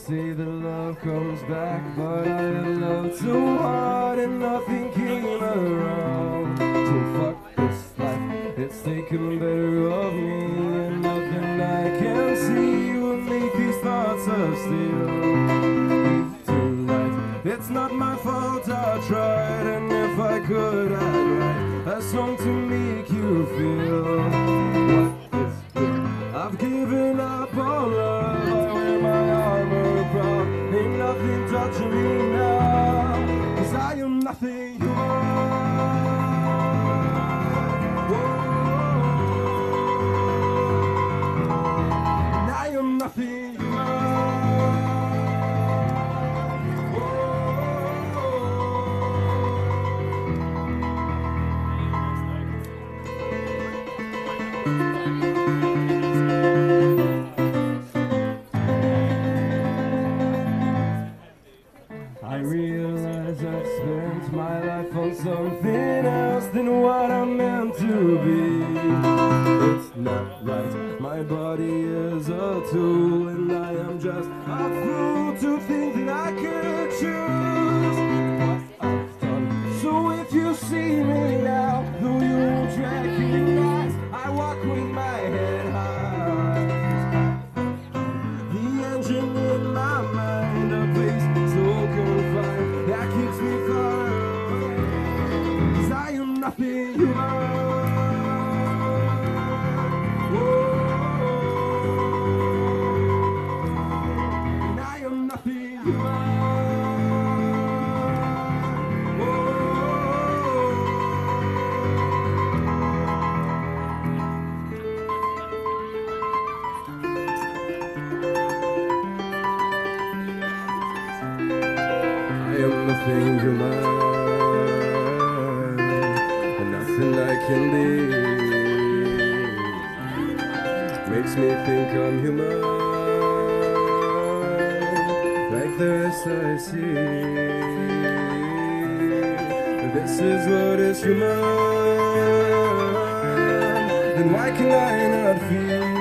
say that love comes back, but I have loved so hard and nothing came around. So fuck this life, it's taken better of me, and nothing I can see will make these thoughts of steel. Tonight, it's not my fault, I tried, and if I could, I'd write a song to make you feel. What is good? I've given up on love, I wear my armor proud, ain't nothing touching me now, 'cause I am nothing you are. And I am nothing you are. I realize I've spent my life on something else than what I'm meant to be. It's not right, my body is a tool, and I am just a fool to think that I could choose what I've done. So if you see me now, though you won't recognize, I walk with my head high. The engine in my mind, a place so confined that keeps me far away, 'cause I am nothing human. And I am nothing human. I am nothing human, and nothing I can be makes me think I'm human. Like the rest I see, this is what is human. Then why can I not feel?